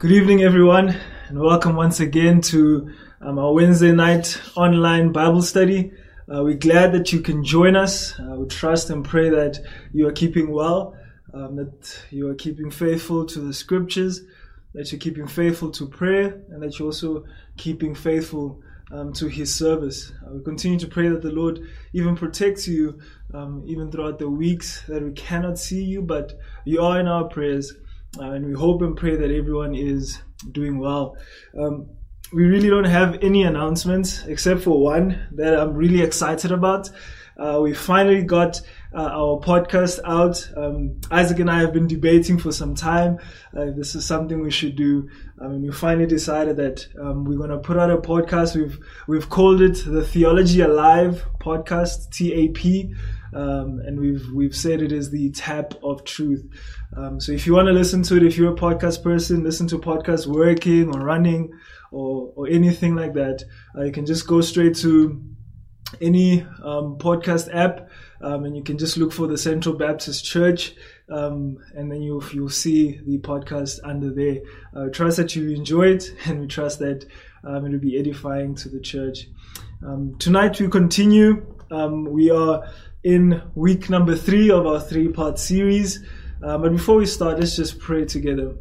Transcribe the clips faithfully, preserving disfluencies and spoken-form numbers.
Good evening, everyone, and welcome once again to um, our Wednesday night online Bible study. Uh, we're glad that you can join us. Uh, we trust and pray that you are keeping well, um, that you are keeping faithful to the scriptures, that you're keeping faithful to prayer, and that you're also keeping faithful um, to His service. Uh, we continue to pray that the Lord even protects you, um, even throughout the weeks that we cannot see you, but you are in our prayers. Uh, and we hope and pray that everyone is doing well. Um, we really don't have any announcements except for one that I'm really excited about. Uh, we finally got uh, our podcast out. Um, Isaac and I have been debating for some time. Uh, this is something we should do. I mean, we finally decided that um, we're going to put out a podcast. We've we've called it the Theology Alive Podcast, T A P. Um, and we've we've said it is the tap of truth. Um, so if you want to listen to it, if you're a podcast person, listen to podcasts working or running or or anything like that, uh, you can just go straight to any um, podcast app, um, and you can just look for the Central Baptist Church, um, and then you'll you'll see the podcast under there. Uh, trust that you enjoy it, and we trust that um, it will be edifying to the church. Um, tonight we continue. Um, we are in week number three of our three-part series. Uh, but before we start, let's just pray together.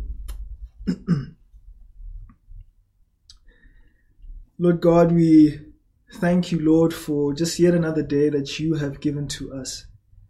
Lord God, we thank you, Lord, for just yet another day that you have given to us.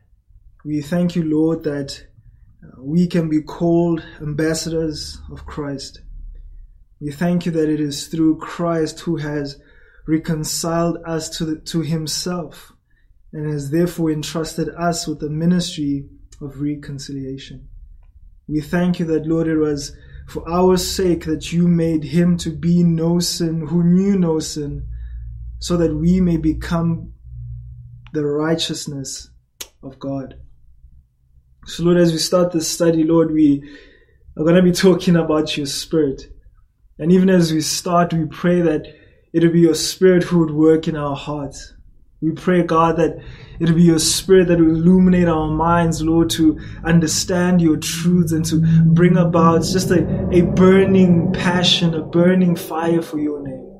We thank you, Lord, that we can be called ambassadors of Christ. We thank you that it is through Christ who has reconciled us to the, to himself, and has therefore entrusted us with the ministry of reconciliation. We thank you that, Lord, it was for our sake that you made him to be no sin, who knew no sin, so that we may become the righteousness of God. So, Lord, as we start this study, Lord, we are going to be talking about your Spirit. And even as we start, we pray that it will be your Spirit who would work in our hearts. We pray, God, that it will be your Spirit that will illuminate our minds, Lord, to understand your truths and to bring about just a, a burning passion, a burning fire for your name.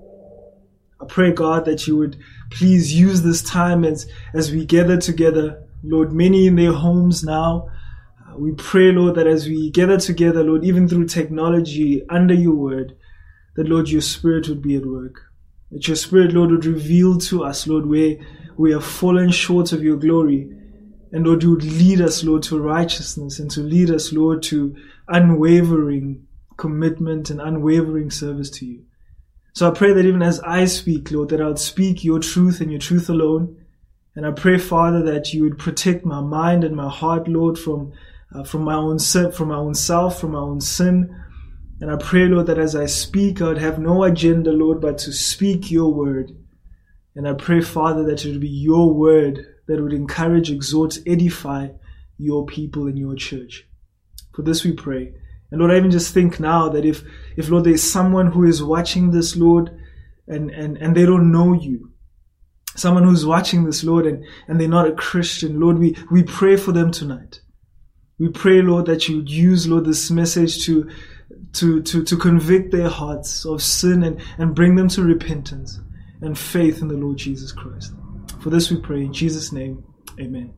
I pray, God, that you would please use this time as, as we gather together, Lord, many in their homes now. Uh, we pray, Lord, that as we gather together, Lord, even through technology, under your word, that, Lord, your Spirit would be at work. That your Spirit, Lord, would reveal to us, Lord, where we have fallen short of your glory. And, Lord, you would lead us, Lord, to righteousness and to lead us, Lord, to unwavering commitment and unwavering service to you. So I pray that even as I speak, Lord, that I would speak your truth and your truth alone. And I pray, Father, that you would protect my mind and my heart, Lord, from uh, from my own sin, from my own self, from my own sin. And I pray, Lord, that as I speak, I would have no agenda, Lord, but to speak your word. And I pray, Father, that it would be your word that would encourage, exhort, edify your people in your church. For this we pray. And Lord, I even just think now that if, if Lord, there's someone who is watching this, Lord, and, and, and they don't know you, someone who's watching this, Lord, and, and they're not a Christian, Lord, we, we pray for them tonight. We pray, Lord, that you would use, Lord, this message to To, to, to convict their hearts of sin and, and bring them to repentance and faith in the Lord Jesus Christ. For this we pray in Jesus' name. Amen.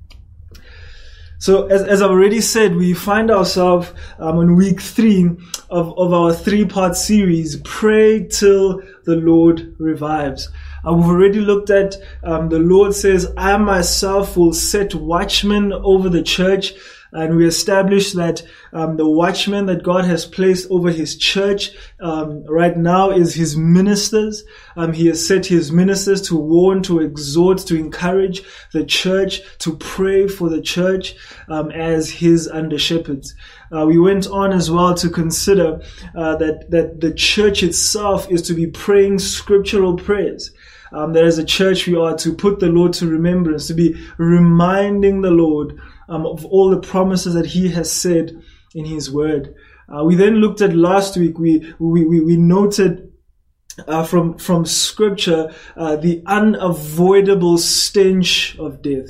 So as, as I've already said, we find ourselves um, on week three of, of our three-part series, Pray Till the Lord Revives. Uh, we've already looked at um, the Lord says, I myself will set watchmen over the church. And we established that um, the watchman that God has placed over his church um, right now is his ministers. Um, he has set his ministers to warn, to exhort, to encourage the church, to pray for the church um, as his under shepherds. Uh, we went on as well to consider uh, that that the church itself is to be praying scriptural prayers. Um, that as a church we are to put the Lord to remembrance, to be reminding the Lord Um, of all the promises that he has said in his word. Uh, we then looked at last week, we we we, we noted uh, from from scripture uh, the unavoidable stench of death.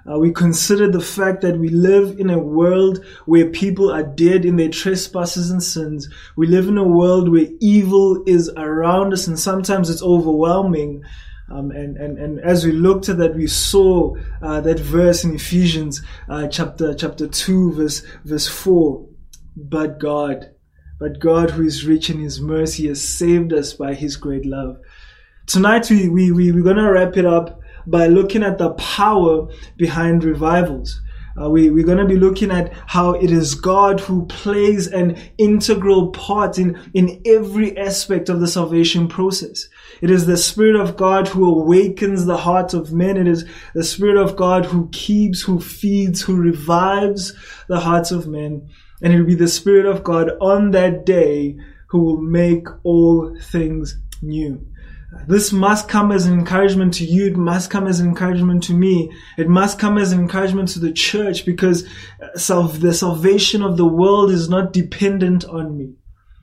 Uh, we consider the fact that we live in a world where people are dead in their trespasses and sins. We live in a world where evil is around us, and sometimes it's overwhelming. Um, and, and, and as we looked at that, we saw uh, that verse in Ephesians uh, chapter chapter two, verse verse four. But God, but God who is rich in His mercy has saved us by His great love. Tonight we, we, we, we're going to wrap it up by looking at the power behind revivals. Uh, we, we're going to be looking at how it is God who plays an integral part in, in every aspect of the salvation process. It is the Spirit of God who awakens the heart of men. It is the Spirit of God who keeps, who feeds, who revives the hearts of men. And it will be the Spirit of God on that day who will make all things new. This must come as an encouragement to you. It must come as an encouragement to me. It must come as an encouragement to the church, because the salvation of the world is not dependent on me.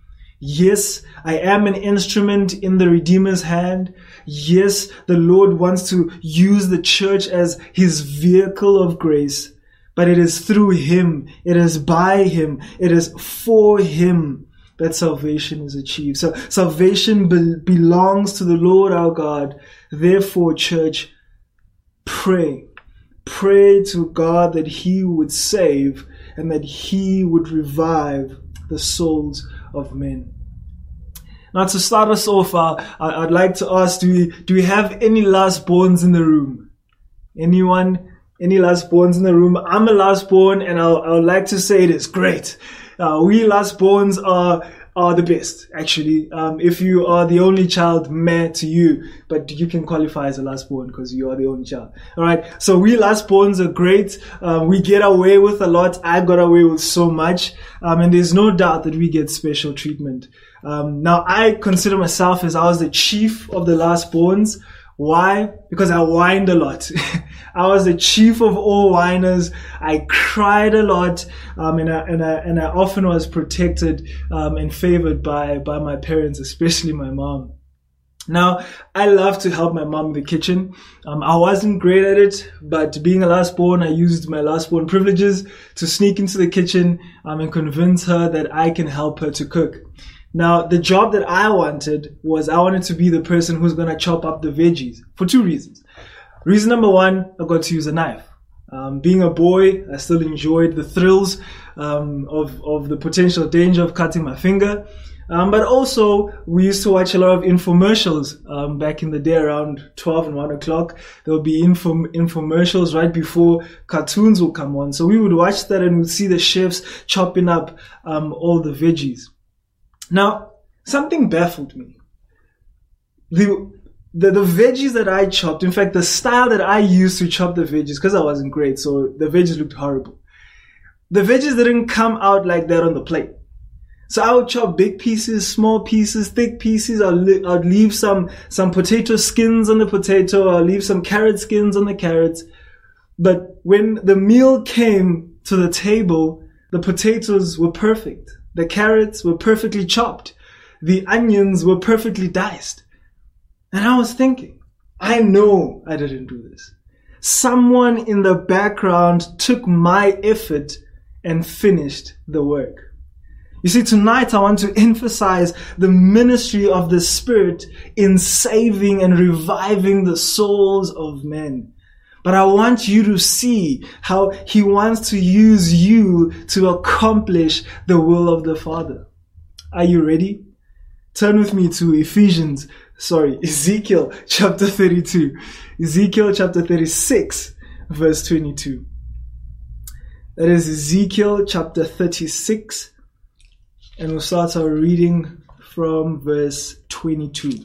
Yes, I am an instrument in the Redeemer's hand. Yes, the Lord wants to use the church as His vehicle of grace, but it is through Him, it is by Him, it is for Him that salvation is achieved. So salvation be- belongs to the Lord our God. Therefore, church, pray. Pray to God that He would save and that He would revive the souls of men. Now, to start us off, uh, I'd like to ask, do we, do we have any last borns in the room? Anyone? Any last borns in the room? I'm a last born, and I'll, I would like to say it is great. Uh, we last borns are, are the best, actually. Um, if you are the only child, meh to you, but you can qualify as a last born because you are the only child. Alright, so we last borns are great. Um, we get away with a lot. I got away with so much. Um, and there's no doubt that we get special treatment. Um, now I consider myself as I was the chief of the last borns. Why? Because I whined a lot. I was the chief of all whiners. I cried a lot, um, and I and I and I often was protected um, and favored by by my parents, especially my mom. Now, I love to help my mom in the kitchen. Um, I wasn't great at it, but being a last born, I used my last born privileges to sneak into the kitchen um, and convince her that I can help her to cook. Now, the job that I wanted was I wanted to be the person who's going to chop up the veggies for two reasons. Reason number one, I got to use a knife. Um, being a boy, I still enjoyed the thrills um, of, of the potential danger of cutting my finger. Um, but also, we used to watch a lot of infomercials um, back in the day around twelve and one o'clock. There would be info, infomercials right before cartoons would come on. So we would watch that and we'd see the chefs chopping up um, all the veggies. Now, something baffled me. The, the the veggies that I chopped, in fact, the style that I used to chop the veggies, because I wasn't great, so the veggies looked horrible. The veggies didn't come out like that on the plate. So I would chop big pieces, small pieces, thick pieces. I'd, li- I'd leave some, some potato skins on the potato. I'll leave some carrot skins on the carrots. But when the meal came to the table, the potatoes were perfect. The carrots were perfectly chopped. The onions were perfectly diced. And I was thinking, I know I didn't do this. Someone in the background took my effort and finished the work. You see, tonight I want to emphasize the ministry of the Spirit in saving and reviving the souls of men. But I want you to see how He wants to use you to accomplish the will of the Father. Are you ready? Turn with me to Ephesians, sorry, Ezekiel chapter thirty-two. Ezekiel chapter thirty-six, verse twenty-two. That is Ezekiel chapter thirty-six. And we'll start our reading from verse twenty-two.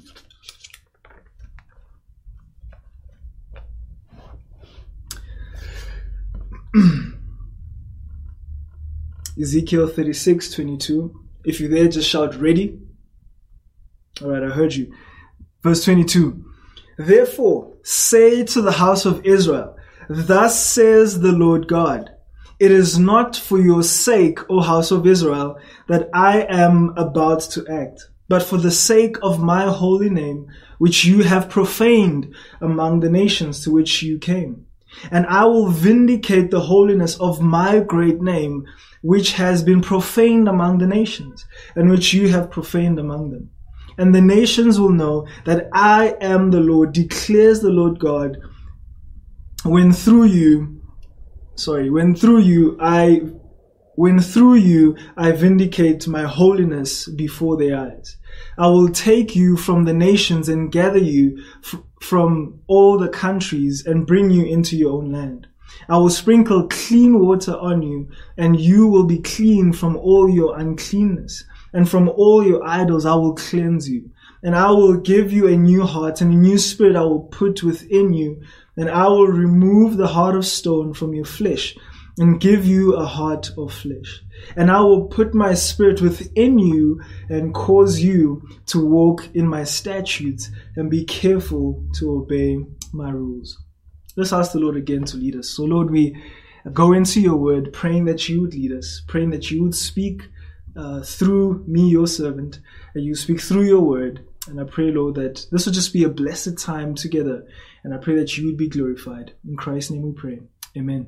Ezekiel thirty-six, twenty-two. If you're there, just shout ready. Alright, I heard you. Verse twenty-two. Therefore, say to the house of Israel, thus says the Lord God, it is not for your sake, O house of Israel, that I am about to act, but for the sake of my holy name, which you have profaned among the nations to which you came. And I will vindicate the holiness of my great name, which has been profaned among the nations, and which you have profaned among them. And the nations will know that I am the Lord, declares the Lord God, when through you, sorry, when through you I, when through you I vindicate my holiness before their eyes. I will take you from the nations and gather you f- from all the countries and bring you into your own land. I will sprinkle clean water on you, and you will be clean from all your uncleanness, and from all your idols I will cleanse you. And I will give you a new heart, and a new spirit I will put within you, and I will remove the heart of stone from your flesh, and give you a heart of flesh. And I will put my spirit within you and cause you to walk in my statutes and be careful to obey my rules. Let's ask the Lord again to lead us. So Lord, we go into your word, praying that you would lead us, praying that you would speak uh, through me, your servant, and you speak through your word. And I pray, Lord, that this will just be a blessed time together. And I pray that you would be glorified. In Christ's name we pray. Amen.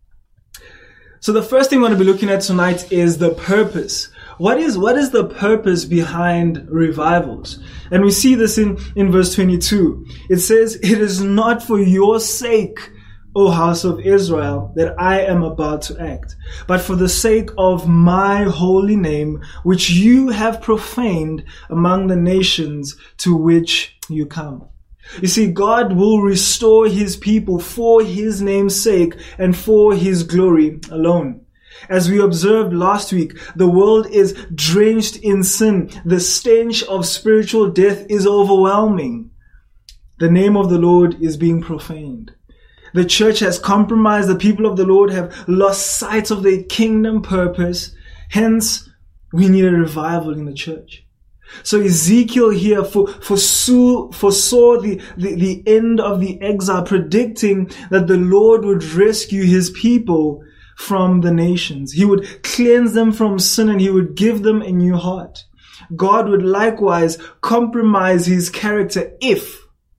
So the first thing we're going to be looking at tonight is the purpose. What is, what is the purpose behind revivals? And we see this in, in verse twenty-two. It says, "It is not for your sake, O house of Israel, that I am about to act, but for the sake of my holy name, which you have profaned among the nations to which you come." You see, God will restore his people for his name's sake and for his glory alone. As we observed last week, the world is drenched in sin. The stench of spiritual death is overwhelming. The name of the Lord is being profaned. The church has compromised. The people of the Lord have lost sight of their kingdom purpose. Hence, we need a revival in the church. So Ezekiel here foresaw, foresaw the, the, the end of the exile, predicting that the Lord would rescue his people from the nations. He would cleanse them from sin and he would give them a new heart. God would likewise compromise his character if,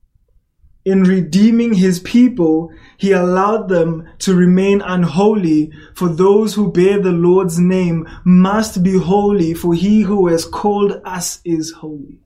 in redeeming his people, he allowed them to remain unholy. For those who bear the Lord's name must be holy, for he who has called us is holy.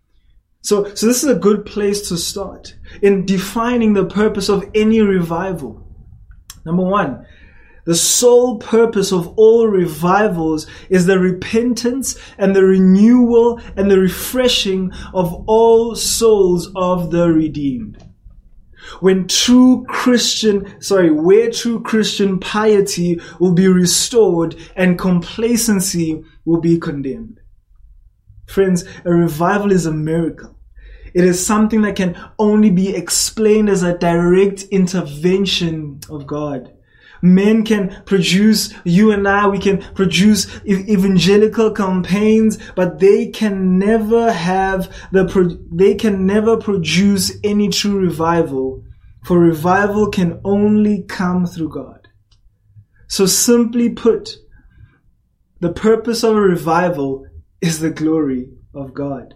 So, so this is a good place to start in defining the purpose of any revival. Number one, the sole purpose of all revivals is the repentance and the renewal and the refreshing of all souls of the redeemed. When true Christian, sorry, where true Christian piety will be restored and complacency will be condemned. Friends, a revival is a miracle. It is something that can only be explained as a direct intervention of God. Men can produce, you and I, we can produce evangelical campaigns, but they can never have the, they can never produce any true revival, for revival can only come through God. So simply put, the purpose of a revival is the glory of God.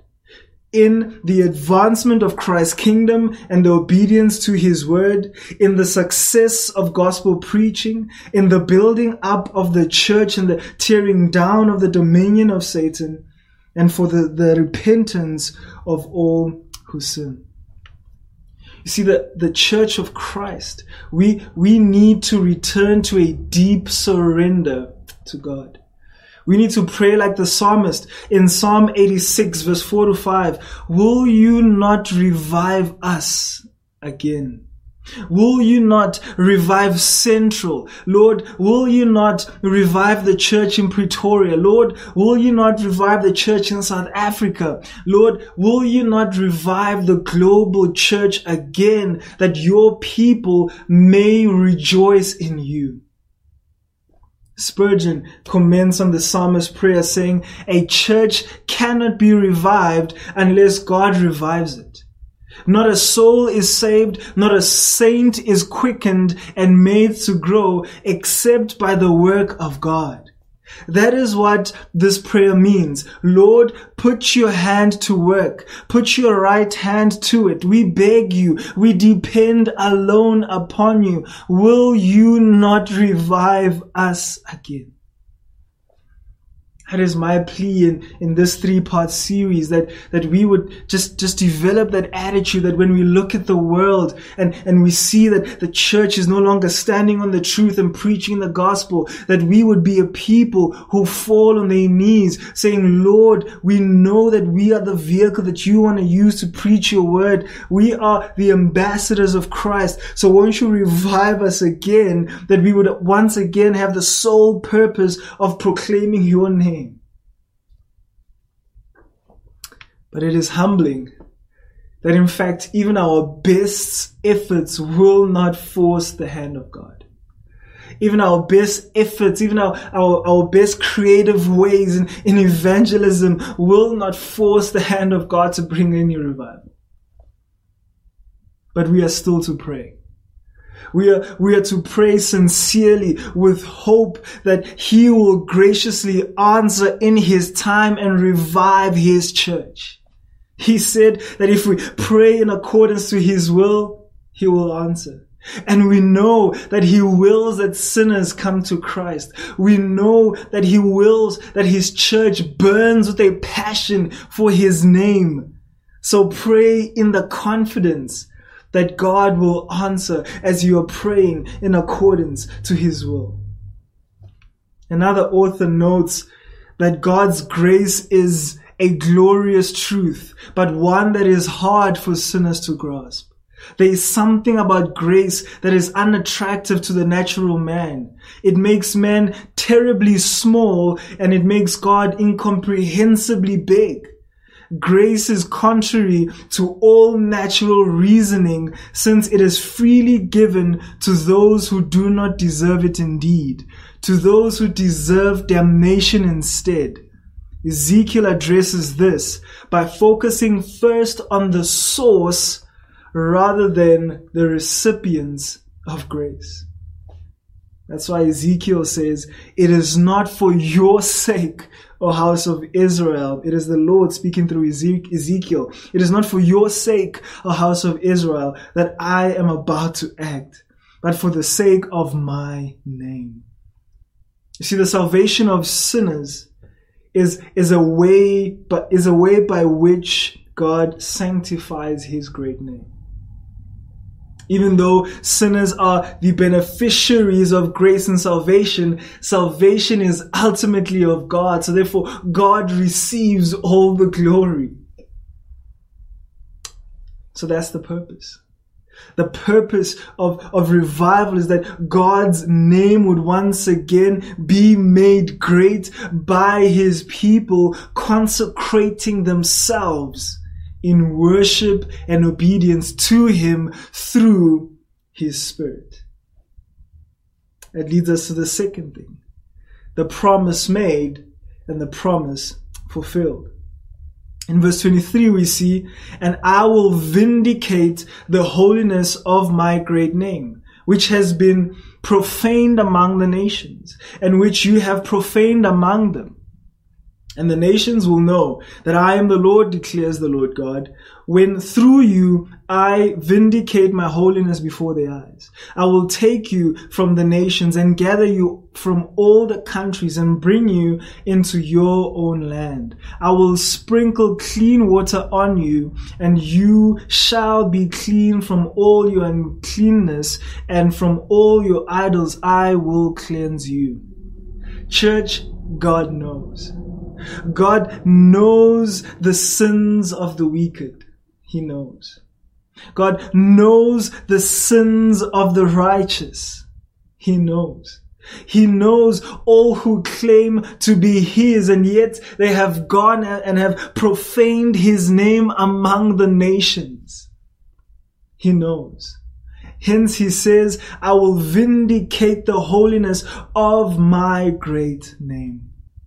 In the advancement of Christ's kingdom and the obedience to his word, in the success of gospel preaching, in the building up of the church and the tearing down of the dominion of Satan, and for the, the repentance of all who sin. You see, the, the church of Christ, we, we need to return to a deep surrender to God. We need to pray like the psalmist in Psalm eighty-six verse four to five. Will you not revive us again? Will you not revive Central? Lord, will you not revive the church in Pretoria? Lord, will you not revive the church in South Africa? Lord, will you not revive the global church again, that your people may rejoice in you? Spurgeon comments on the psalmist's prayer saying, a church cannot be revived unless God revives it. Not a soul is saved, not a saint is quickened and made to grow except by the work of God. That is what this prayer means. Lord, put your hand to work. Put your right hand to it. We beg you. We depend alone upon you. Will you not revive us again? That is my plea in, in this three-part series, that, that we would just, just develop that attitude that when we look at the world and, and we see that the church is no longer standing on the truth and preaching the gospel, that we would be a people who fall on their knees saying, Lord, we know that we are the vehicle that you want to use to preach your word. We are the ambassadors of Christ. So won't you revive us again, that we would once again have the sole purpose of proclaiming your name. But it is humbling that in fact even our best efforts will not force the hand of God. Even our best efforts, even our, our, our best creative ways in, in evangelism will not force the hand of God to bring any revival. But we are still to pray. We are, we are to pray sincerely with hope that He will graciously answer in His time and revive His church. He said that if we pray in accordance to His will, He will answer. And we know that He wills that sinners come to Christ. We know that He wills that His church burns with a passion for His name. So pray in the confidence that God will answer as you are praying in accordance to His will. Another author notes that God's grace is a glorious truth, but one that is hard for sinners to grasp. There is something about grace that is unattractive to the natural man. It makes man terribly small, and it makes God incomprehensibly big. Grace is contrary to all natural reasoning, since it is freely given to those who do not deserve it indeed, to those who deserve damnation instead. Ezekiel addresses this by focusing first on the source rather than the recipients of grace. That's why Ezekiel says, it is not for your sake, O house of Israel. It is the Lord speaking through Ezekiel. It is not for your sake, O house of Israel, that I am about to act, but for the sake of my name. You see, the salvation of sinners is, is a way, but is a way by which God sanctifies His great name. Even though sinners are the beneficiaries of grace and salvation, salvation is ultimately of God. So therefore, God receives all the glory. So that's the purpose. The purpose of, of revival is that God's name would once again be made great by His people consecrating themselves in worship and obedience to Him through His Spirit. That leads us to the second thing, the promise made and the promise fulfilled. In verse twenty-three we see, and I will vindicate the holiness of my great name, which has been profaned among the nations, and which you have profaned among them. And the nations will know that I am the Lord, declares the Lord God, when through you I vindicate my holiness before their eyes. I will take you from the nations and gather you from all the countries and bring you into your own land. I will sprinkle clean water on you, and you shall be clean from all your uncleanness, and from all your idols I will cleanse you. Church, God knows. God knows the sins of the wicked. He knows. God knows the sins of the righteous. He knows. He knows all who claim to be His, and yet they have gone and have profaned His name among the nations. He knows. Hence He says, I will vindicate the holiness of my great name.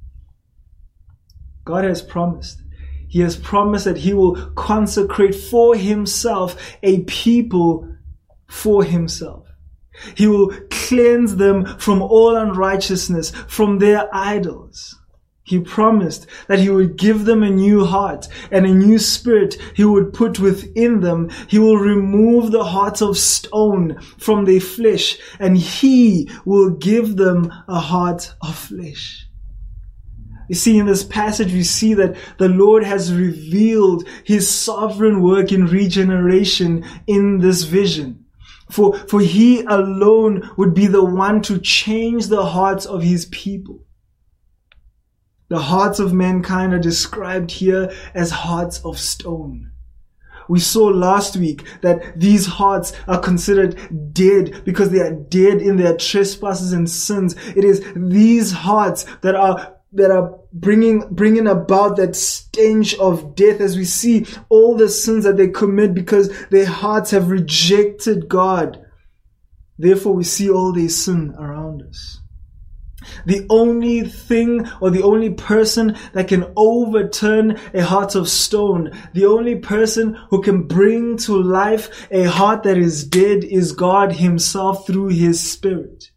God has promised. He has promised that He will consecrate for Himself a people for Himself. He will cleanse them from all unrighteousness, from their idols. He promised that he would give them a new heart and a new spirit he would put within them. He will remove the heart of stone from their flesh, and he will give them a heart of flesh. You see, in this passage, we see that the Lord has revealed his sovereign work in regeneration in this vision. For, for he alone would be the one to change the hearts of his people. The hearts of mankind are described here as hearts of stone. We saw last week that these hearts are considered dead because they are dead in their trespasses and sins. It is these hearts that are that are bringing bringing about that stench of death, as we see all the sins that they commit because their hearts have rejected God. Therefore, we see all their sin around us. The only thing or the only person that can overturn a heart of stone, the only person who can bring to life a heart that is dead, is God himself through his Spirit.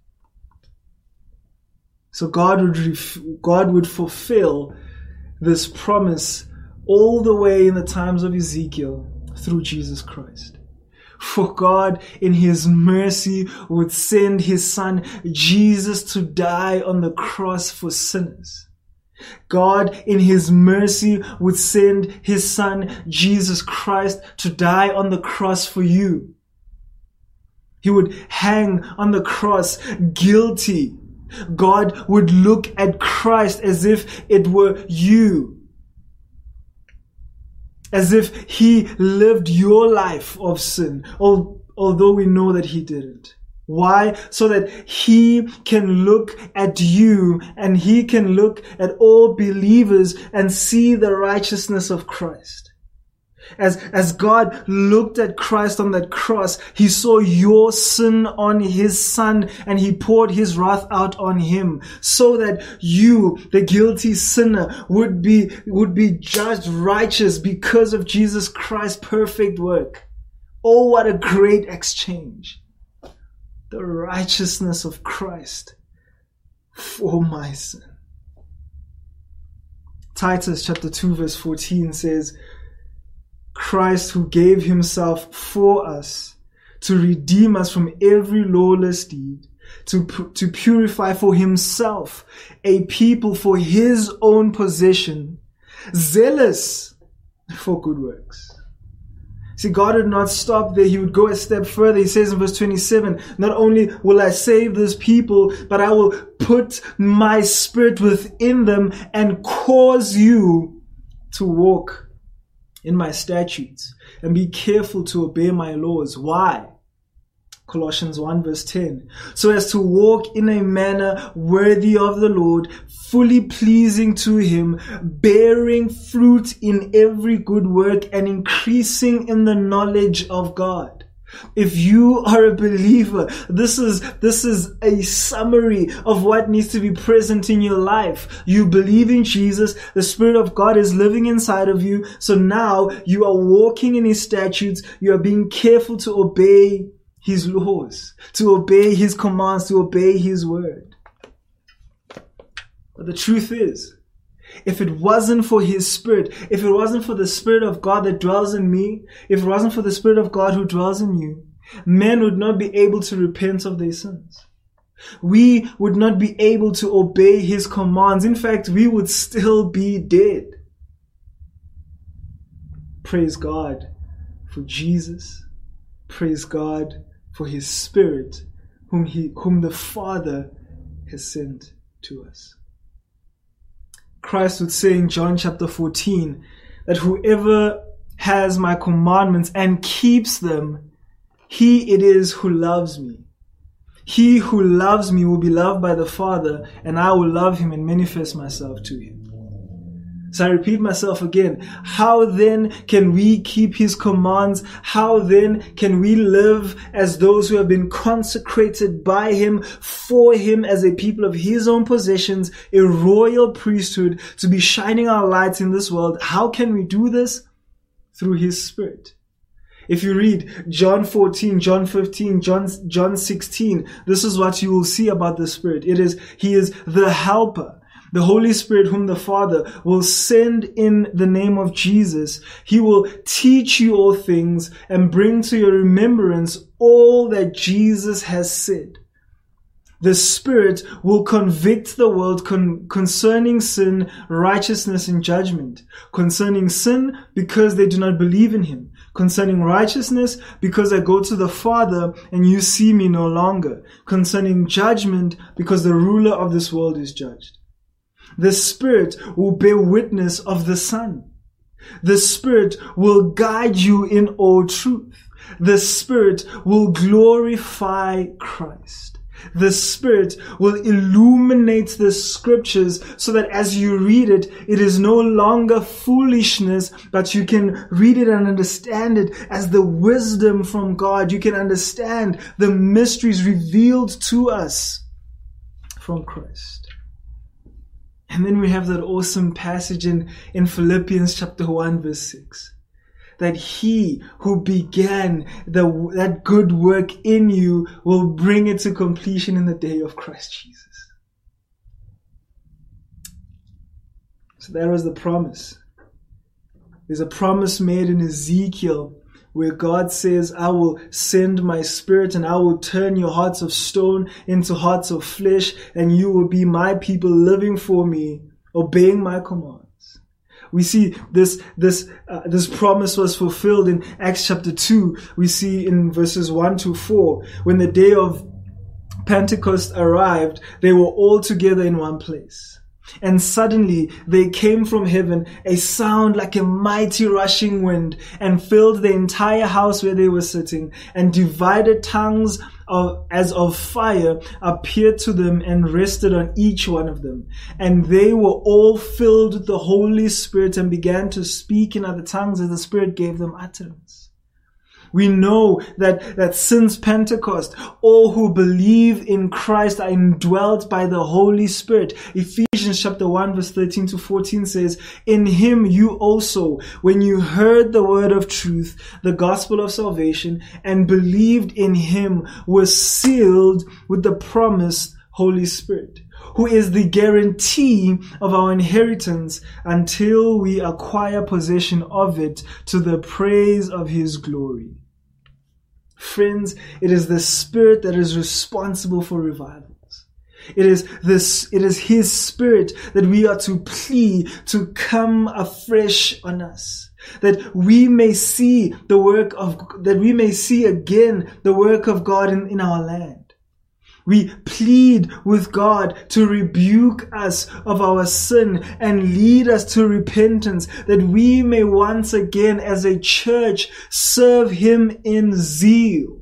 So God would ref- God would fulfill this promise all the way in the times of Ezekiel through Jesus Christ. For God in his mercy would send his son Jesus to die on the cross for sinners. God in his mercy would send his son Jesus Christ to die on the cross for you. He would hang on the cross guilty. God would look at Christ as if it were you. As if he lived your life of sin, although we know that he didn't. Why? So that he can look at you and he can look at all believers and see the righteousness of Christ. As, as God looked at Christ on that cross, he saw your sin on his son and he poured his wrath out on him so that you, the guilty sinner, would be, would be judged righteous because of Jesus Christ's perfect work. Oh, what a great exchange. The righteousness of Christ for my sin. Titus chapter two verse fourteen says, Christ who gave himself for us to redeem us from every lawless deed, to, to purify for himself a people for his own possession, zealous for good works. See, God did not stop there. He would go a step further. He says in verse twenty-seven, not only will I save this people, but I will put my spirit within them and cause you to walk in my statutes and be careful to obey my laws. Why? Colossians one verse ten. So as to walk in a manner worthy of the Lord, fully pleasing to him, bearing fruit in every good work and increasing in the knowledge of God. If you are a believer, this is, this is a summary of what needs to be present in your life. You believe in Jesus. The Spirit of God is living inside of you. So now you are walking in his statutes. You are being careful to obey his laws, to obey his commands, to obey his word. But the truth is, if it wasn't for his Spirit, if it wasn't for the Spirit of God that dwells in me, if it wasn't for the Spirit of God who dwells in you, men would not be able to repent of their sins. We would not be able to obey his commands. In fact, we would still be dead. Praise God for Jesus. Praise God for his Spirit, whom he, whom the Father has sent to us. Christ would say in John chapter fourteen that whoever has my commandments and keeps them, he it is who loves me. He who loves me will be loved by the Father, and I will love him and manifest myself to him. So I repeat myself again. How then can we keep his commands? How then can we live as those who have been consecrated by him, for him, as a people of his own possessions, a royal priesthood, to be shining our lights in this world? How can we do this? Through his Spirit. If you read John fourteen, John fifteen, John, John sixteen, this is what you will see about the Spirit. It is, He is the helper. The Holy Spirit whom the Father will send in the name of Jesus. He will teach you all things and bring to your remembrance all that Jesus has said. The Spirit will convict the world con- concerning sin, righteousness, and judgment. Concerning sin, because they do not believe in Him. Concerning righteousness, because I go to the Father and you see me no longer. Concerning judgment, because the ruler of this world is judged. The Spirit will bear witness of the Son. The Spirit will guide you in all truth. The Spirit will glorify Christ. The Spirit will illuminate the Scriptures so that as you read it, it is no longer foolishness, but you can read it and understand it as the wisdom from God. You can understand the mysteries revealed to us from Christ. And then we have that awesome passage in, in Philippians chapter one verse six. That He who began the, that good work in you will bring it to completion in the day of Christ Jesus. So that was the promise. There's a promise made in Ezekiel where God says, I will send my Spirit and I will turn your hearts of stone into hearts of flesh, and you will be my people living for me, obeying my commands. We see this this uh, this promise was fulfilled in Acts chapter two. We see in verses one to four, when the day of Pentecost arrived, they were all together in one place. And suddenly there came from heaven a sound like a mighty rushing wind, and filled the entire house where they were sitting, and divided tongues of, as of fire appeared to them and rested on each one of them. And they were all filled with the Holy Spirit and began to speak in other tongues as the Spirit gave them utterance. We know that, that since Pentecost, all who believe in Christ are indwelt by the Holy Spirit. Ephesians chapter one verse thirteen to fourteen says, in Him you also, when you heard the word of truth, the gospel of salvation, and believed in Him, were sealed with the promised Holy Spirit, who is the guarantee of our inheritance until we acquire possession of it to the praise of His glory. Friends, it is the Spirit that is responsible for revivals. It is this, it is His Spirit that we are to plead to come afresh on us, that we may see the work of, that we may see again the work of God in, in our land. We plead with God to rebuke us of our sin and lead us to repentance, that we may once again as a church serve Him in zeal,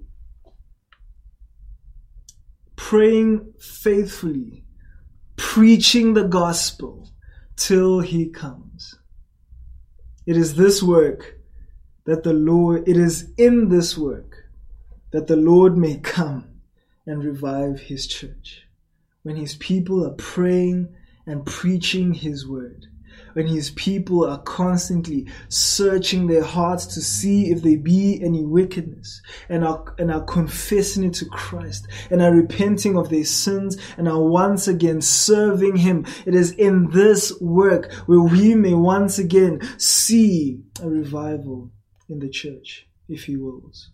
praying faithfully, preaching the gospel till He comes. It is this work that the Lord, it is in this work that the Lord may come and revive His church. When His people are praying and preaching His word. When His people are constantly searching their hearts to see if there be any wickedness, and are, and are confessing it to Christ, and are repenting of their sins, and are once again serving Him. It is in this work where we may once again see a revival in the church, if He wills.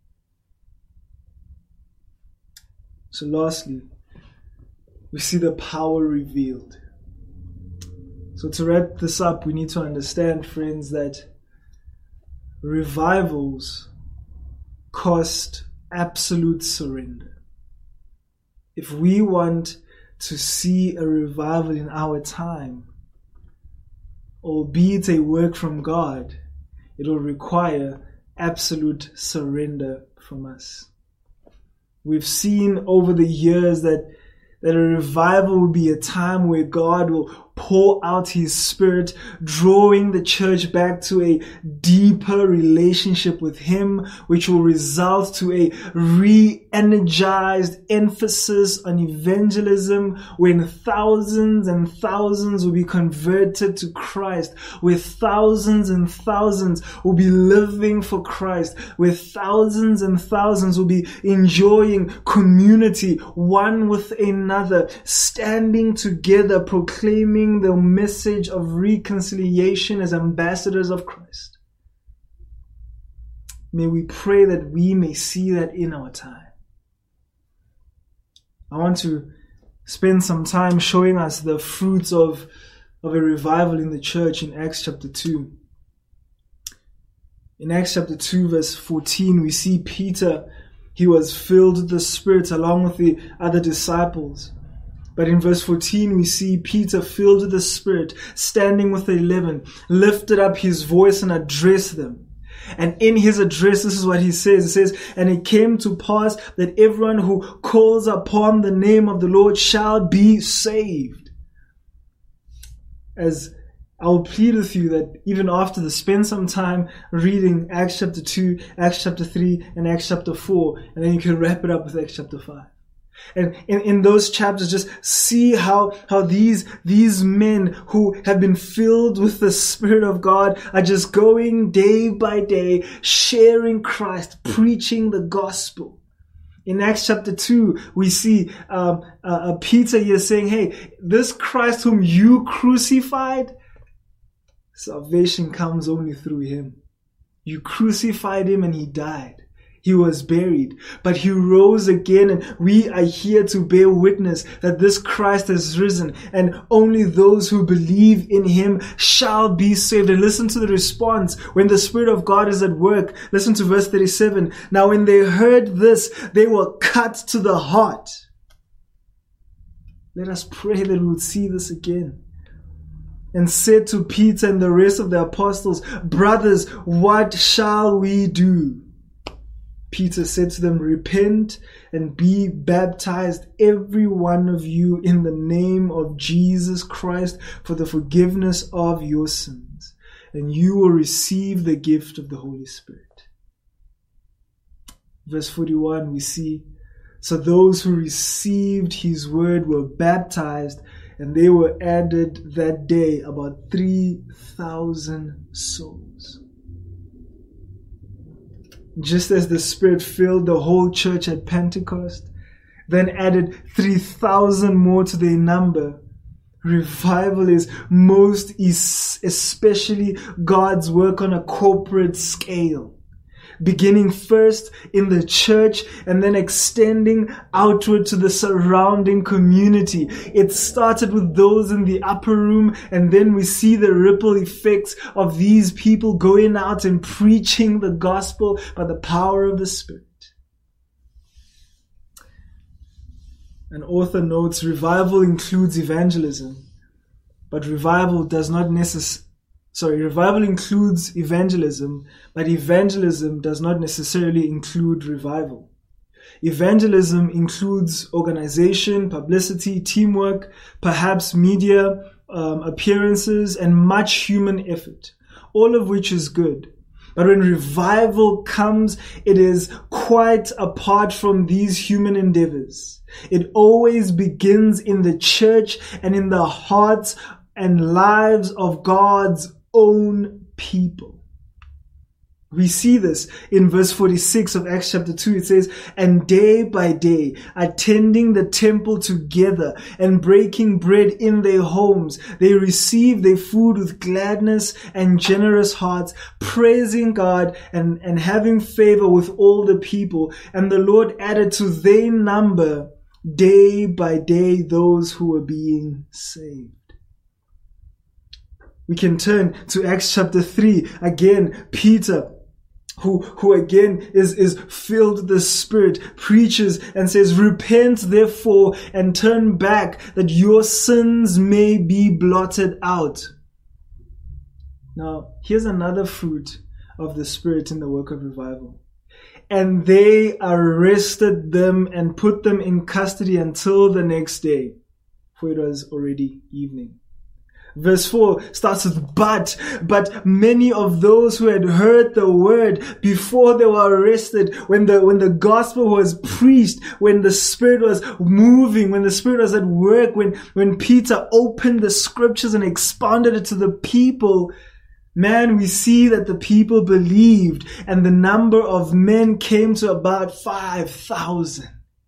So lastly, we see the power revealed. So to wrap this up, we need to understand, friends, that revivals cost absolute surrender. If we want to see a revival in our time, albeit a work from God, it will require absolute surrender from us. We've seen over the years that, that a revival will be a time where God will pour out his Spirit, drawing the church back to a deeper relationship with him, which will result to a re-energized emphasis on evangelism, when thousands and thousands will be converted to Christ, where thousands and thousands will be living for Christ, where thousands and thousands will be enjoying community, one with another, standing together, proclaiming the message of reconciliation as ambassadors of Christ. May we pray that we may see that in our time. I want to spend some time showing us the fruits of, of a revival in the church in Acts chapter two. In Acts chapter two, verse fourteen, we see Peter. He was filled with the Spirit along with the other disciples. But in verse fourteen, we see Peter filled with the Spirit, standing with the eleven, lifted up his voice and addressed them. And in his address, this is what he says. It says, "And it came to pass that everyone who calls upon the name of the Lord shall be saved." As I will plead with you that even after this, spend some time reading Acts chapter two, Acts chapter three, and Acts chapter four, and then you can wrap it up with Acts chapter five. And in, in those chapters, just see how, how these, these men who have been filled with the Spirit of God are just going day by day, sharing Christ, preaching the gospel. In Acts chapter two, we see um, uh, uh, Peter here saying, "Hey, this Christ whom you crucified, salvation comes only through him. You crucified him and he died. He was buried, but he rose again, and we are here to bear witness that this Christ has risen, and only those who believe in him shall be saved." And listen to the response when the Spirit of God is at work. Listen to verse thirty-seven. "Now when they heard this, they were cut to the heart." Let us pray that we would see this again. "And said to Peter and the rest of the apostles, 'Brothers, what shall we do?' Peter said to them, 'Repent and be baptized, every one of you, in the name of Jesus Christ for the forgiveness of your sins, and you will receive the gift of the Holy Spirit.'" Verse forty-one, we see, "So those who received his word were baptized, and they were added that day about three thousand souls." Just as the Spirit filled the whole church at Pentecost, then added three thousand more to their number, revival is most especially God's work on a corporate scale, beginning first in the church and then extending outward to the surrounding community. It started with those in the upper room, and then we see the ripple effects of these people going out and preaching the gospel by the power of the Spirit. An author notes, revival includes evangelism, but revival does not necessarily Sorry, revival includes evangelism, but evangelism does not necessarily include revival. Evangelism includes organization, publicity, teamwork, perhaps media um, appearances, and much human effort, all of which is good. But when revival comes, it is quite apart from these human endeavors. It always begins in the church and in the hearts and lives of God's own people. We see this in verse forty-six of Acts chapter two. It says, "And day by day, attending the temple together and breaking bread in their homes, they received their food with gladness and generous hearts, praising God and, and having favor with all the people. And the Lord added to their number day by day those who were being saved." We can turn to Acts chapter three. Again, Peter, who, who again is, is filled with the Spirit, preaches and says, "Repent therefore and turn back, that your sins may be blotted out." Now, here's another fruit of the Spirit in the work of revival. "And they arrested them and put them in custody until the next day, for it was already evening." Verse four starts with but, but many of those who had heard the word before they were arrested, when the, when the gospel was preached, when the Spirit was moving, when the Spirit was at work, when, when Peter opened the scriptures and expounded it to the people, man, we see that the people believed and the number of men came to about five thousand.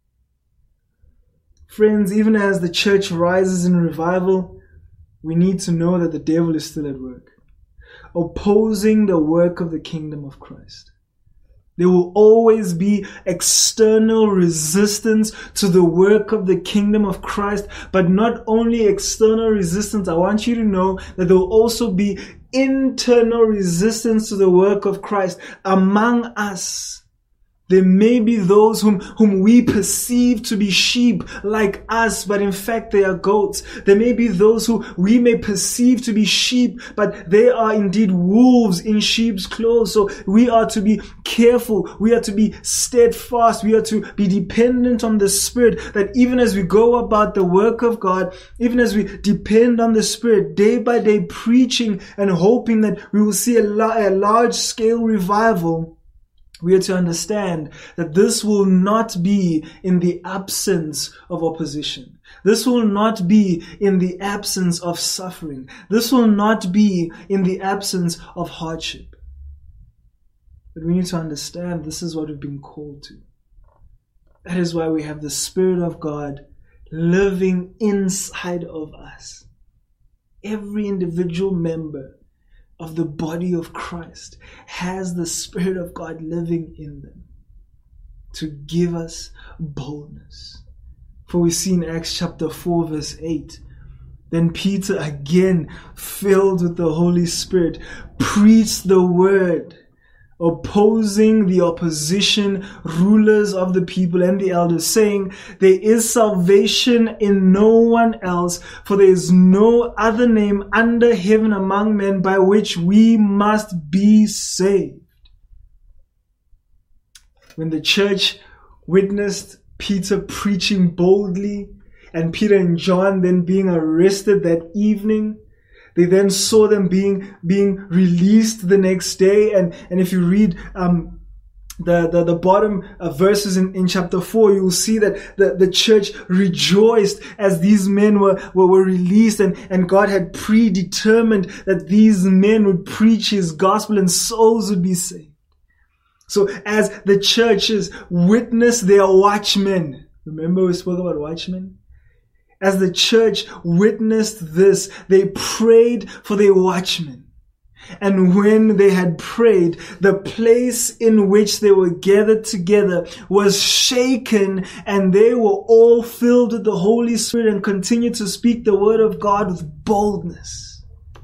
Friends, even as the church rises in revival, we need to know that the devil is still at work, opposing the work of the kingdom of Christ. There will always be external resistance to the work of the kingdom of Christ, but not only external resistance. I want you to know that there will also be internal resistance to the work of Christ among us. There may be those whom, whom we perceive to be sheep like us, but in fact they are goats. There may be those who we may perceive to be sheep, but they are indeed wolves in sheep's clothes. So we are to be careful. We are to be steadfast. We are to be dependent on the Spirit, that even as we go about the work of God, even as we depend on the Spirit day by day, preaching and hoping that we will see a, la- a large scale revival, we are to understand that this will not be in the absence of opposition. This will not be in the absence of suffering. This will not be in the absence of hardship. But we need to understand this is what we've been called to. That is why we have the Spirit of God living inside of us. Every individual member of the body of Christ has the Spirit of God living in them to give us boldness. For we see in Acts chapter four verse eight, then Peter, again filled with the Holy Spirit, preached the word, opposing the opposition rulers of the people and the elders, saying, there is salvation in no one else, for there is no other name under heaven among men by which we must be saved. When the church witnessed Peter preaching boldly, and Peter and John then being arrested that evening, they then saw them being being released the next day. And, and if you read um, the, the, the bottom uh, verses in, in chapter four, you will see that the, the church rejoiced as these men were, were, were released. And, and God had predetermined that these men would preach His gospel and souls would be saved. So as the churches witnessed their watchmen, remember we spoke about watchmen? As the church witnessed this, they prayed for their watchmen. And when they had prayed, the place in which they were gathered together was shaken, and they were all filled with the Holy Spirit and continued to speak the word of God with boldness.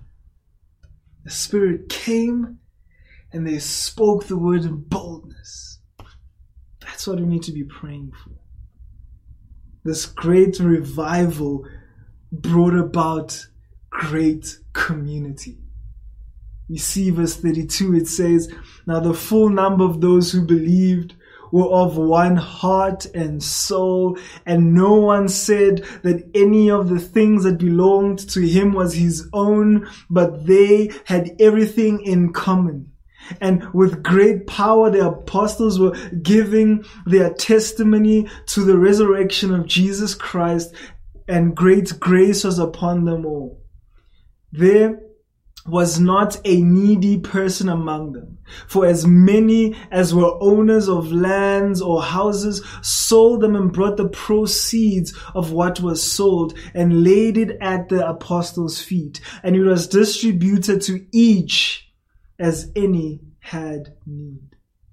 The Spirit came and they spoke the word in boldness. That's what we need to be praying for. This great revival brought about great community. We see verse thirty-two, it says, now the full number of those who believed were of one heart and soul, and no one said that any of the things that belonged to him was his own, but they had everything in common. And with great power, the apostles were giving their testimony to the resurrection of Jesus Christ, and great grace was upon them all. There was not a needy person among them, for as many as were owners of lands or houses sold them and brought the proceeds of what was sold and laid it at the apostles' feet, and it was distributed to each as any had need.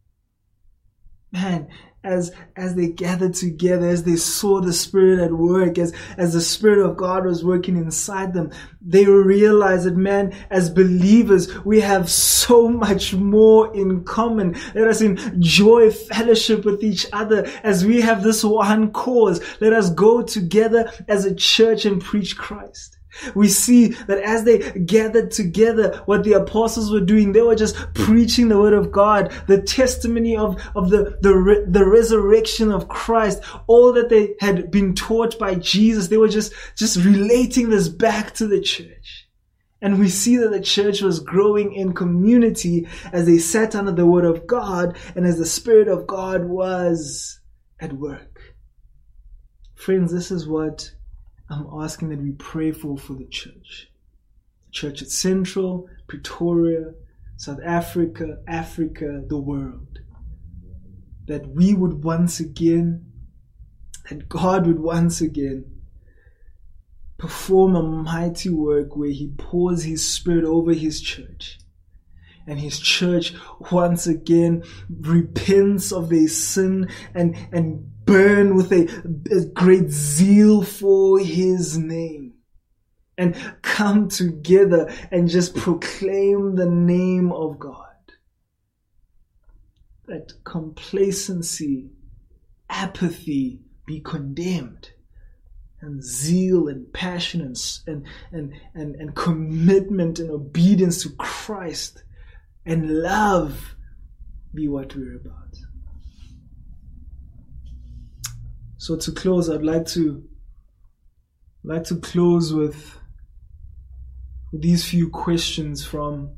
Man, as as they gathered together, as they saw the Spirit at work, as, as the Spirit of God was working inside them, they realized that, man, as believers, we have so much more in common. Let us enjoy fellowship with each other as we have this one cause. Let us go together as a church and preach Christ. We see that as they gathered together, what the apostles were doing, they were just preaching the word of God, the testimony of, of the, the, re- the resurrection of Christ, all that they had been taught by Jesus. They were just, just relating this back to the church. And we see that the church was growing in community as they sat under the word of God and as the Spirit of God was at work. Friends, this is what I'm asking that we pray for for the church. The church at Central, Pretoria, South Africa, Africa, the world. That we would once again, that God would once again perform a mighty work where He pours His Spirit over His church. And His church once again repents of their sin and, and burn with a, a great zeal for His name. And come together and just proclaim the name of God. That complacency, apathy be condemned. And zeal and passion and, and, and, and, and commitment and obedience to Christ and love be what we're about. So to close, I'd like to like to close with, with these few questions from,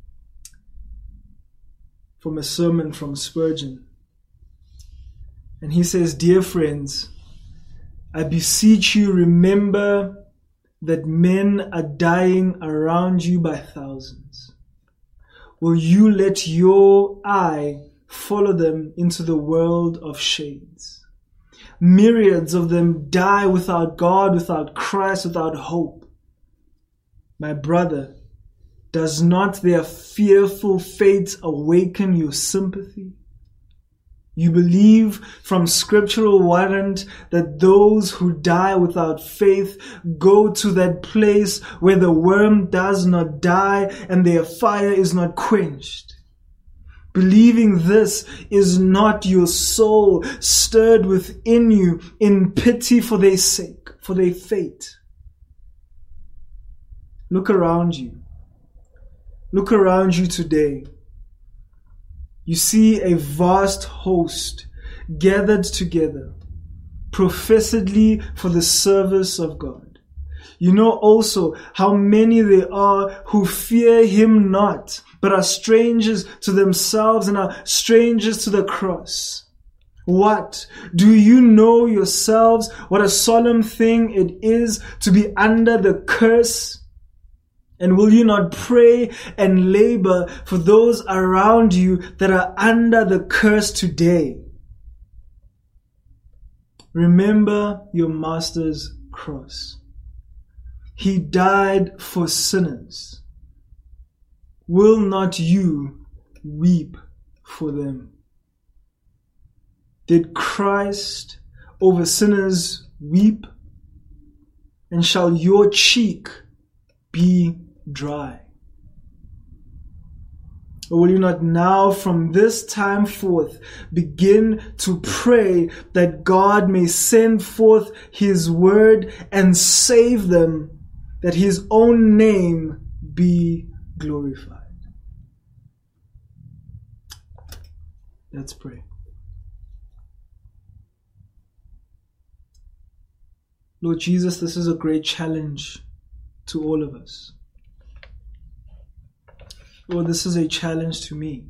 from a sermon from Spurgeon. And he says, "Dear friends, I beseech you, remember that men are dying around you by thousands. Will you let your eye follow them into the world of shades? Myriads of them die without God, without Christ, without hope. My brother, does not their fearful fate awaken your sympathy? You believe from scriptural warrant that those who die without faith go to that place where the worm does not die and their fire is not quenched. Believing this, is not your soul stirred within you in pity for their sake, for their fate? Look around you. Look around you today. You see a vast host gathered together, professedly for the service of God. You know also how many there are who fear Him not, but are strangers to themselves and are strangers to the cross. What? Do you know yourselves what a solemn thing it is to be under the curse? And will you not pray and labor for those around you that are under the curse today? Remember your Master's cross. He died for sinners. Will not you weep for them? Did Christ over sinners weep? And shall your cheek be dry? Or will you not now from this time forth begin to pray that God may send forth His word and save them, that His own name be glorified? Let's pray. Lord Jesus, this is a great challenge to all of us. Lord, this is a challenge to me.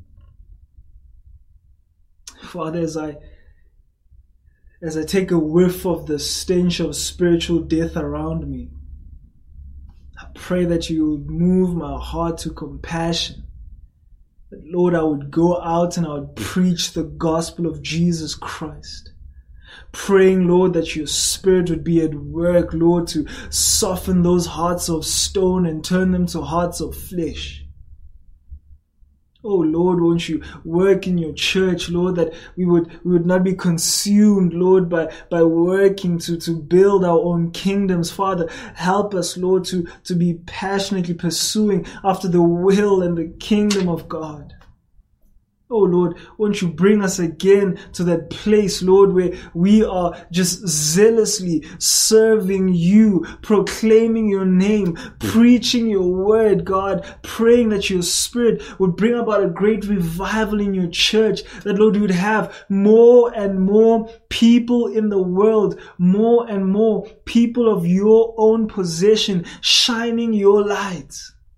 Father, as I as I take a whiff of the stench of spiritual death around me, I pray that you would move my heart to compassion. That, Lord, I would go out and I would preach the gospel of Jesus Christ. Praying, Lord, that your Spirit would be at work, Lord, to soften those hearts of stone and turn them to hearts of flesh. Oh Lord, won't you work in your church, Lord, that we would we would not be consumed, Lord, by, by working to, to build our own kingdoms. Father, help us, Lord, to, to be passionately pursuing after the will and the kingdom of God. Oh Lord, won't you bring us again to that place, Lord, where we are just zealously serving you, proclaiming your name, preaching your word, God, praying that your Spirit would bring about a great revival in your church, that, Lord, you would have more and more people in the world, more and more people of your own possession, shining your light.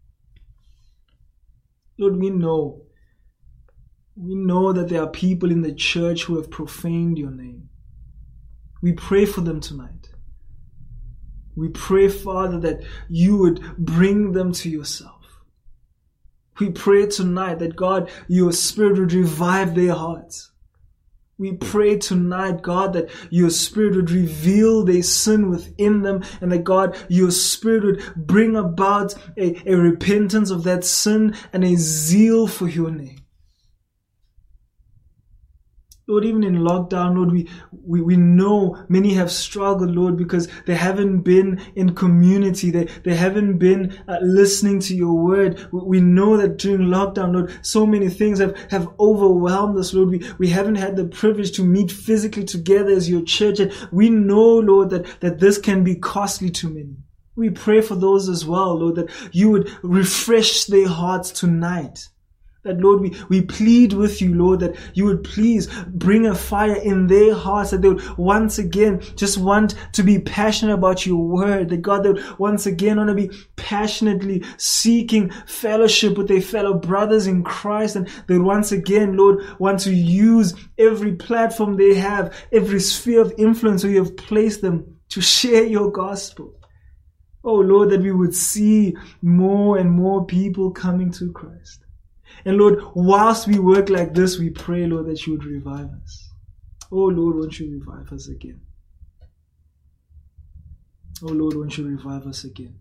Lord, we know, we know that there are people in the church who have profaned your name. We pray for them tonight. We pray, Father, that you would bring them to yourself. We pray tonight that, God, your Spirit would revive their hearts. We pray tonight, God, that your Spirit would reveal their sin within them, and that, God, your Spirit would bring about a, a repentance of that sin and a zeal for your name. Lord, even in lockdown, Lord, we, we, we know many have struggled, Lord, because they haven't been in community. They, they haven't been uh, listening to your word. We, we know that during lockdown, Lord, so many things have, have overwhelmed us, Lord. We, we haven't had the privilege to meet physically together as your church. And we know, Lord, that, that this can be costly to many. We pray for those as well, Lord, that you would refresh their hearts tonight. That, Lord, we, we plead with you, Lord, that you would please bring a fire in their hearts, that they would once again just want to be passionate about your word, that, God, they would once again want to be passionately seeking fellowship with their fellow brothers in Christ, and they would once again, Lord, want to use every platform they have, every sphere of influence where you have placed them to share your gospel. Oh, Lord, that we would see more and more people coming to Christ. And Lord, whilst we work like this, we pray, Lord, that you would revive us. Oh Lord, won't you revive us again? Oh Lord, won't you revive us again?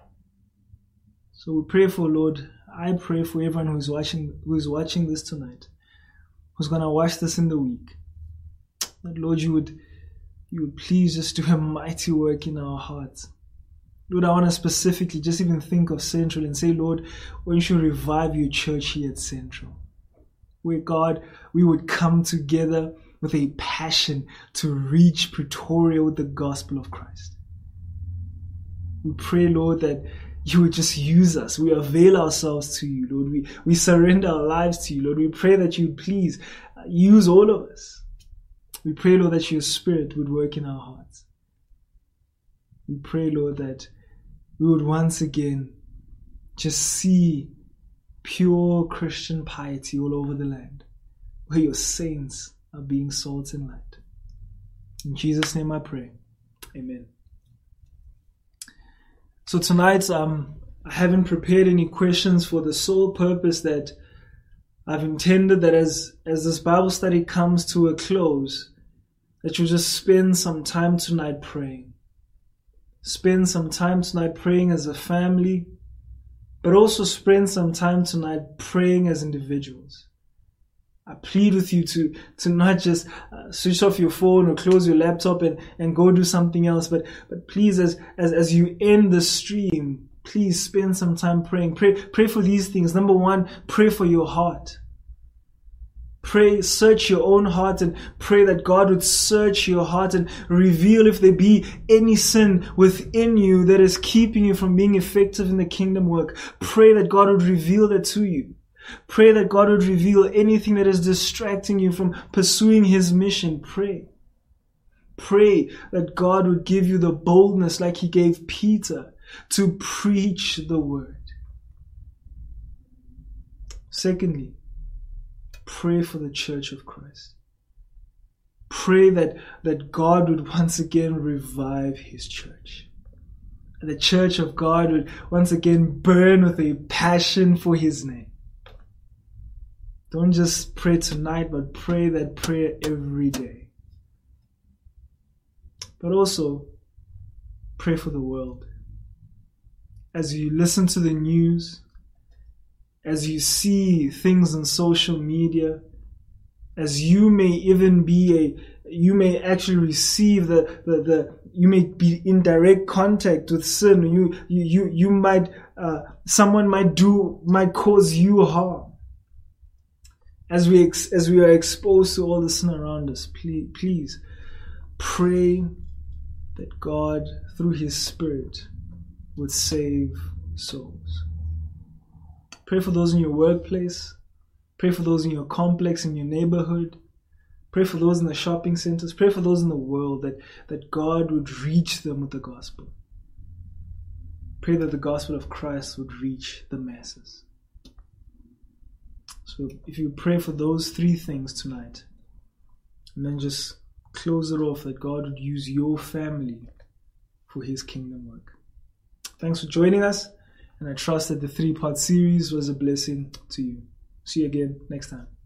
So we pray for, Lord, I pray for everyone who's watching, who's watching this tonight, who's going to watch this in the week. That, Lord, you would, you would please just do a mighty work in our hearts. Lord, I want to specifically just even think of Central and say, Lord, why don't you revive your church here at Central? Where, God, we would come together with a passion to reach Pretoria with the gospel of Christ. We pray, Lord, that you would just use us. We avail ourselves to you, Lord. We, we surrender our lives to you, Lord. We pray that you would please use all of us. We pray, Lord, that your Spirit would work in our hearts. We pray, Lord, that we would once again just see pure Christian piety all over the land, where your saints are being salt and light. In Jesus' name I pray. Amen. So tonight, um, I haven't prepared any questions for the sole purpose that I've intended that as, as this Bible study comes to a close, that you'll just spend some time tonight praying. Spend some time tonight praying as a family, but also spend some time tonight praying as individuals. I plead with you to, to not just uh, switch off your phone or close your laptop and, and go do something else, but, but please, as, as, as you end the stream, please spend some time praying. Pray, pray for these things. Number one, pray for your heart. Pray, search your own heart and pray that God would search your heart and reveal if there be any sin within you that is keeping you from being effective in the kingdom work. Pray that God would reveal that to you. Pray that God would reveal anything that is distracting you from pursuing His mission. Pray. Pray that God would give you the boldness like He gave Peter to preach the word. Secondly, pray for the church of Christ. Pray that, that God would once again revive His church. The church of God would once again burn with a passion for His name. Don't just pray tonight, but pray that prayer every day. But also, pray for the world. As you listen to the news, as you see things on social media, as you may even be a, you may actually receive the, the, the you may be in direct contact with sin. You, you, you, you might, uh, someone might do, might cause you harm. As we, ex, as we are exposed to all the sin around us, please, please pray that God, through His Spirit, would save souls. Pray for those in your workplace. Pray for those in your complex, in your neighborhood. Pray for those in the shopping centers. Pray for those in the world, that, that God would reach them with the gospel. Pray that the gospel of Christ would reach the masses. So if you pray for those three things tonight, and then just close it off that God would use your family for his kingdom work. Thanks for joining us, and I trust that the three-part series was a blessing to you. See you again next time.